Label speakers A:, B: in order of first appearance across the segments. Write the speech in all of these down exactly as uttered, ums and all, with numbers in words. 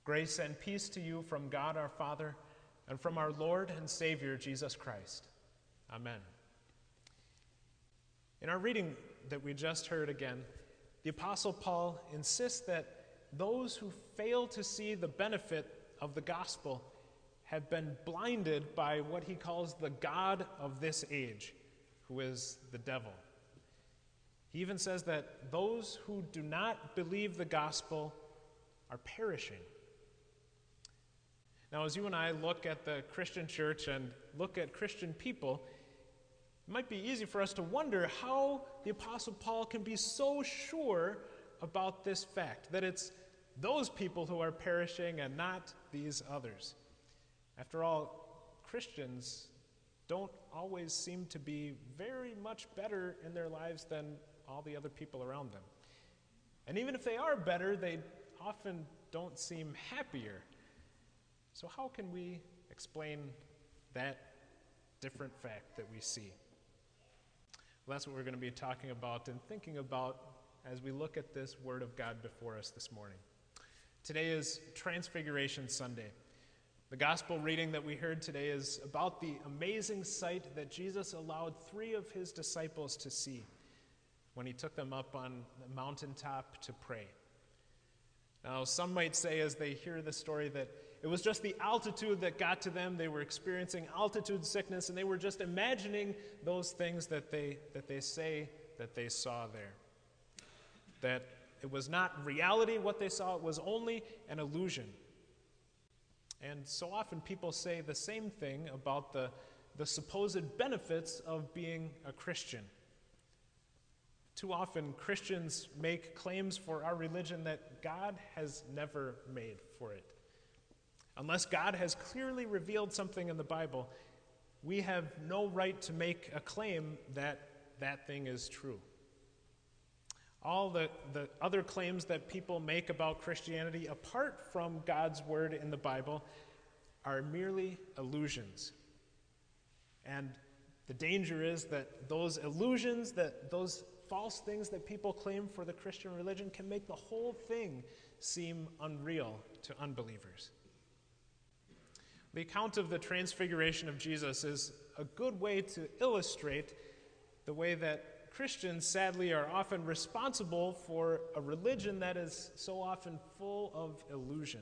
A: Grace and peace to you from God our Father and from our Lord and Savior Jesus Christ. Amen. In our reading that we just heard again, the Apostle Paul insists that those who fail to see the benefit of the gospel have been blinded by what he calls the god of this age, who is the devil. He even says that those who do not believe the gospel are perishing. Now, as you and I look at the Christian church and look at Christian people, it might be easy for us to wonder how the Apostle Paul can be so sure about this fact, that it's those people who are perishing and not these others. After all, Christians don't always seem to be very much better in their lives than all the other people around them. And even if they are better, they often don't seem happier. So how can we explain that different fact that we see? Well, that's what we're going to be talking about and thinking about as we look at this Word of God before us this morning. Today is Transfiguration Sunday. The gospel reading that we heard today is about the amazing sight that Jesus allowed three of his disciples to see when he took them up on the mountaintop to pray. Now, some might say as they hear the story that it was just the altitude that got to them. They were experiencing altitude sickness, and they were just imagining those things that they, that they say that they saw there. That it was not reality what they saw, it was only an illusion. And so often people say the same thing about the, the supposed benefits of being a Christian. Too often Christians make claims for our religion that God has never made for it. Unless God has clearly revealed something in the Bible, we have no right to make a claim that that thing is true. All the, the other claims that people make about Christianity, apart from God's word in the Bible, are merely illusions. And the danger is that those illusions, that those false things that people claim for the Christian religion can make the whole thing seem unreal to unbelievers. The account of the transfiguration of Jesus is a good way to illustrate the way that Christians, sadly, are often responsible for a religion that is so often full of illusion.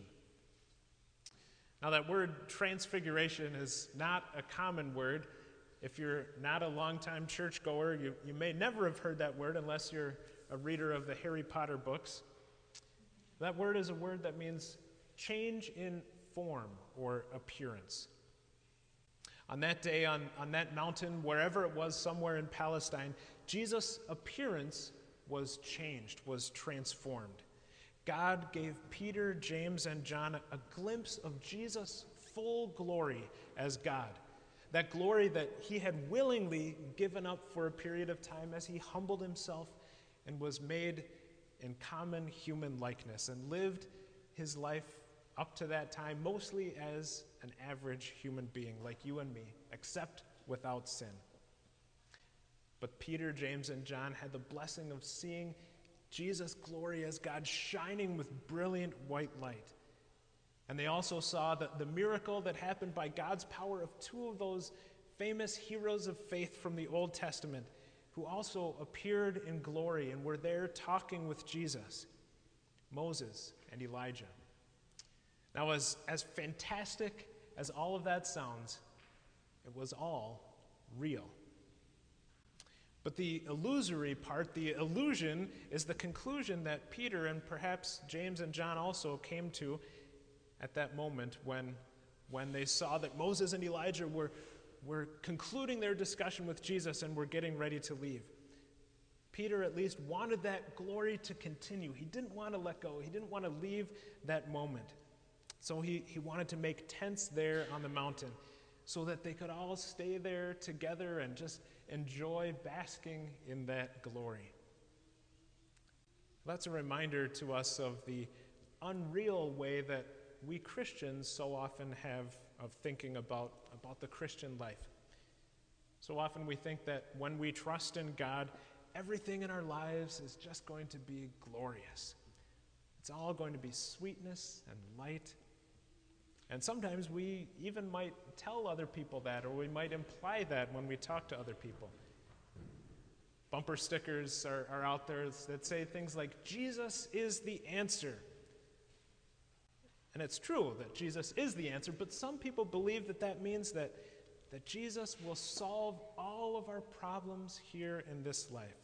A: Now, that word transfiguration is not a common word. If you're not a longtime churchgoer, you, you may never have heard that word unless you're a reader of the Harry Potter books. That word is a word that means change in form or appearance. On that day, on, on that mountain, wherever it was, somewhere in Palestine, Jesus' appearance was changed, was transformed. God gave Peter, James, and John a glimpse of Jesus' full glory as God. That glory that he had willingly given up for a period of time as he humbled himself and was made in common human likeness and lived his life up to that time mostly as an average human being like you and me, except without sin. But Peter, James, and John had the blessing of seeing Jesus' glory as God shining with brilliant white light. And they also saw the, the miracle that happened by God's power of two of those famous heroes of faith from the Old Testament who also appeared in glory and were there talking with Jesus, Moses and Elijah. Now, as, as fantastic as all of that sounds, it was all real. But the illusory part, the illusion, is the conclusion that Peter and perhaps James and John also came to at that moment when, when they saw that Moses and Elijah were, were concluding their discussion with Jesus and were getting ready to leave. Peter at least wanted that glory to continue. He didn't want to let go. He didn't want to leave that moment. So he, he wanted to make tents there on the mountain so that they could all stay there together and just enjoy basking in that glory. That's a reminder to us of the unreal way that we Christians so often have of thinking about, about the Christian life. So often we think that when we trust in God, everything in our lives is just going to be glorious. It's all going to be sweetness and light. And sometimes we even might tell other people that, or we might imply that when we talk to other people. Bumper stickers are, are out there that say things like, Jesus is the answer. And it's true that Jesus is the answer, but some people believe that that means that, that Jesus will solve all of our problems here in this life.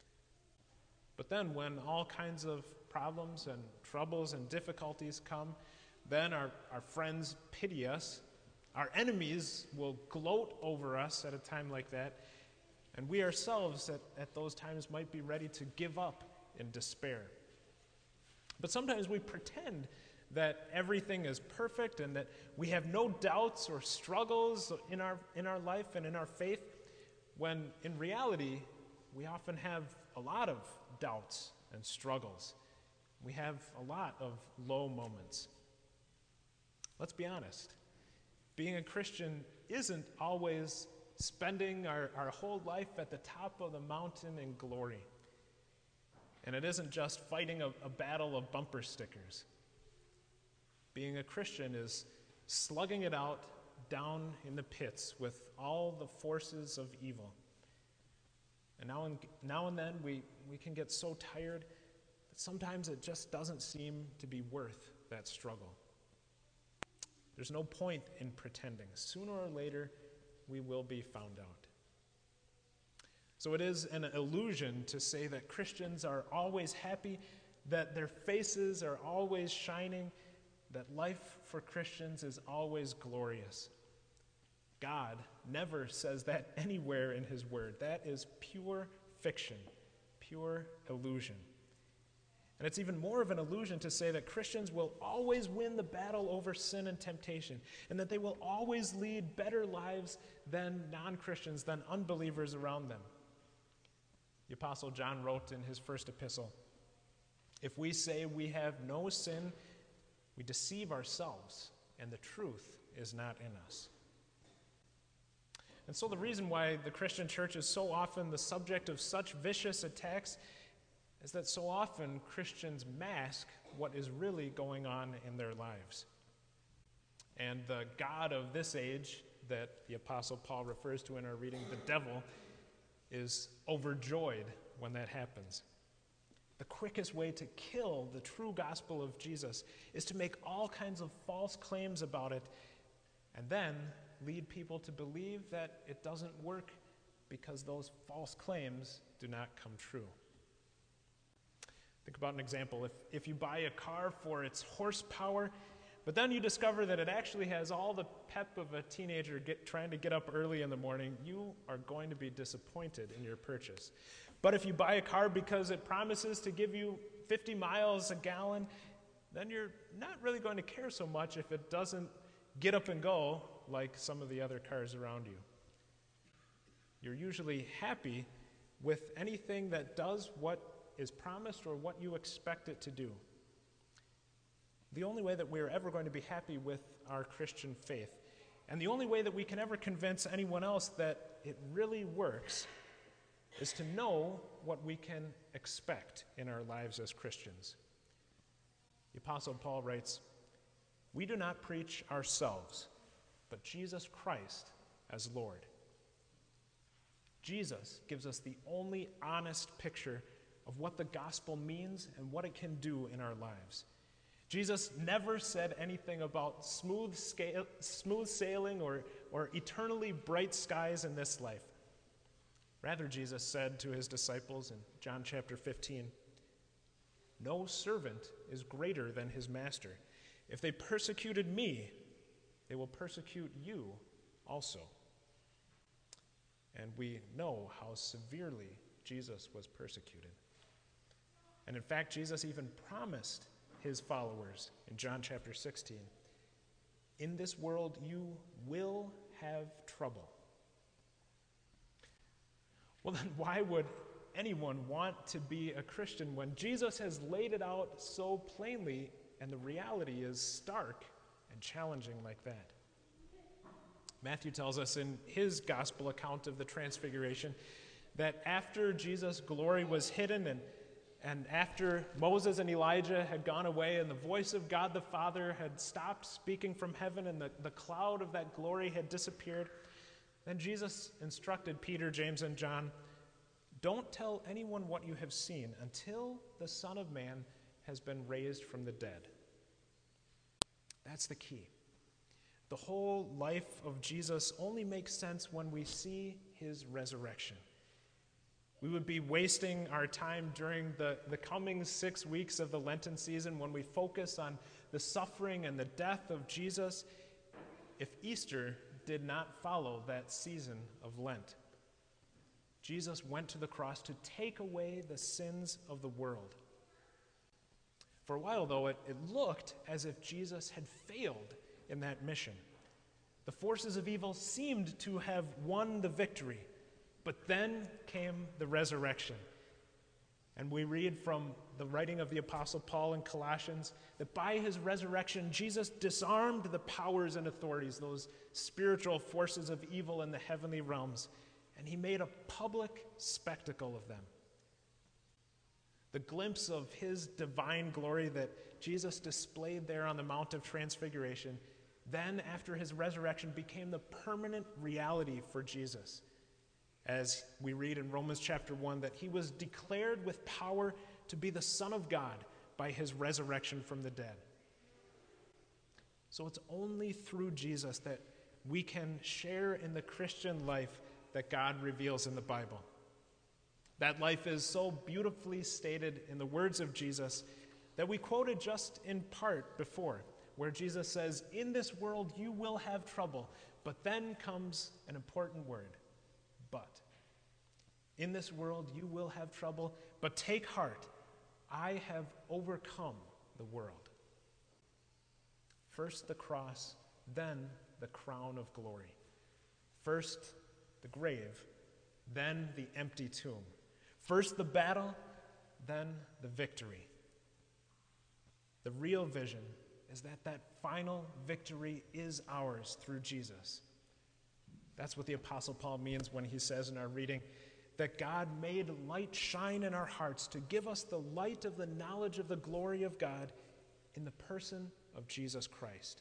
A: But then when all kinds of problems and troubles and difficulties come, then our, our friends pity us. Our enemies will gloat over us at a time like that. And we ourselves at, at those times might be ready to give up in despair. But sometimes we pretend that everything is perfect and that we have no doubts or struggles in our, in our life and in our faith, when in reality, we often have a lot of doubts and struggles. We have a lot of low moments. Let's be honest. Being a Christian isn't always spending our, our whole life at the top of the mountain in glory. And it isn't just fighting a, a battle of bumper stickers. Being a Christian is slugging it out down in the pits with all the forces of evil. And now and, now and then we, we can get so tired that sometimes it just doesn't seem to be worth that struggle. There's no point in pretending. Sooner or later, we will be found out. So it is an illusion to say that Christians are always happy, that their faces are always shining, that life for Christians is always glorious. God never says that anywhere in his word. That is pure fiction, pure illusion. And it's even more of an illusion to say that Christians will always win the battle over sin and temptation, and that they will always lead better lives than non-Christians, than unbelievers around them. The Apostle John wrote in his first epistle, "If we say we have no sin, we deceive ourselves, and the truth is not in us." And so the reason why the Christian church is so often the subject of such vicious attacks is that so often Christians mask what is really going on in their lives. And the God of this age that the Apostle Paul refers to in our reading, the devil, is overjoyed when that happens. The quickest way to kill the true gospel of Jesus is to make all kinds of false claims about it and then lead people to believe that it doesn't work because those false claims do not come true. Think about an example. If, if you buy a car for its horsepower, but then you discover that it actually has all the pep of a teenager get, trying to get up early in the morning, you are going to be disappointed in your purchase. But if you buy a car because it promises to give you fifty miles a gallon, then you're not really going to care so much if it doesn't get up and go like some of the other cars around you. You're usually happy with anything that does what is promised or what you expect it to do. The only way that we're ever going to be happy with our Christian faith, and the only way that we can ever convince anyone else that it really works, is to know what we can expect in our lives as Christians. The Apostle Paul writes, "We do not preach ourselves, but Jesus Christ as Lord." Jesus gives us the only honest picture of what the gospel means and what it can do in our lives. Jesus never said anything about smooth, scale, smooth sailing or, or eternally bright skies in this life. Rather, Jesus said to his disciples in John chapter fifteen, "No servant is greater than his master. If they persecuted me, they will persecute you also." And we know how severely Jesus was persecuted. And in fact, Jesus even promised his followers in John chapter sixteen, "In this world you will have trouble." Well, then why would anyone want to be a Christian when Jesus has laid it out so plainly and the reality is stark and challenging like that? Matthew tells us in his gospel account of the transfiguration that after Jesus' glory was hidden and And after Moses and Elijah had gone away and the voice of God the Father had stopped speaking from heaven and the, the cloud of that glory had disappeared, then Jesus instructed Peter, James, and John, "Don't tell anyone what you have seen until the Son of Man has been raised from the dead." That's the key. The whole life of Jesus only makes sense when we see his resurrection. We would be wasting our time during the, the coming six weeks of the Lenten season when we focus on the suffering and the death of Jesus if Easter did not follow that season of Lent. Jesus went to the cross to take away the sins of the world. For a while, though, it, it looked as if Jesus had failed in that mission. The forces of evil seemed to have won the victory. But then came the resurrection. And we read from the writing of the Apostle Paul in Colossians that by his resurrection, Jesus disarmed the powers and authorities, those spiritual forces of evil in the heavenly realms, and he made a public spectacle of them. The glimpse of his divine glory that Jesus displayed there on the Mount of Transfiguration, then after his resurrection, became the permanent reality for Jesus. As we read in Romans chapter one, that he was declared with power to be the Son of God by his resurrection from the dead. So it's only through Jesus that we can share in the Christian life that God reveals in the Bible. That life is so beautifully stated in the words of Jesus that we quoted just in part before, where Jesus says, "In this world you will have trouble," but then comes an important word. But. In this world you will have trouble, but take heart, I have overcome the world. First the cross, then the crown of glory. First the grave, then the empty tomb. First the battle, then the victory. The real vision is that that final victory is ours through Jesus. That's what the Apostle Paul means when he says in our reading that God made light shine in our hearts to give us the light of the knowledge of the glory of God in the person of Jesus Christ.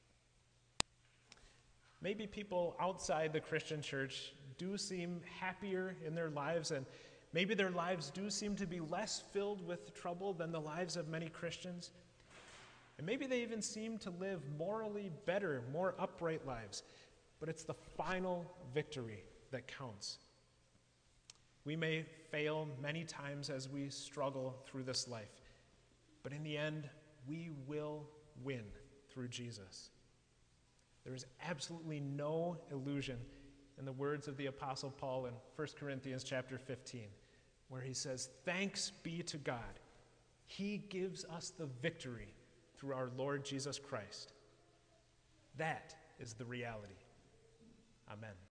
A: Maybe people outside the Christian church do seem happier in their lives, and maybe their lives do seem to be less filled with trouble than the lives of many Christians. And maybe they even seem to live morally better, more upright lives. But it's the final victory that counts. We may fail many times as we struggle through this life, but in the end, we will win through Jesus. There is absolutely no illusion in the words of the Apostle Paul in First Corinthians chapter fifteen, where he says, "Thanks be to God. He gives us the victory through our Lord Jesus Christ." That is the reality. Amen.